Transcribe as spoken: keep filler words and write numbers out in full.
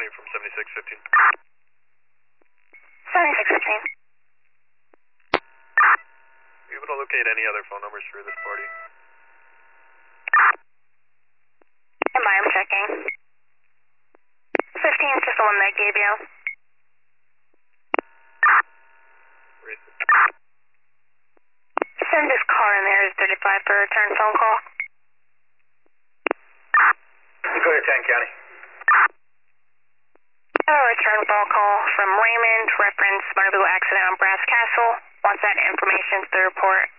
you from seventy-six fifteen. seventy-six fifteen. Are you able to locate any other phone numbers for this party? Am I? I'm checking. fifteen is just the one that I gave you. Send this car in there as thirty-five for a return phone call. You go to ten County. I have a return phone call from Raymond, reference motor vehicle accident on Brass Castle. Wants that information to the report.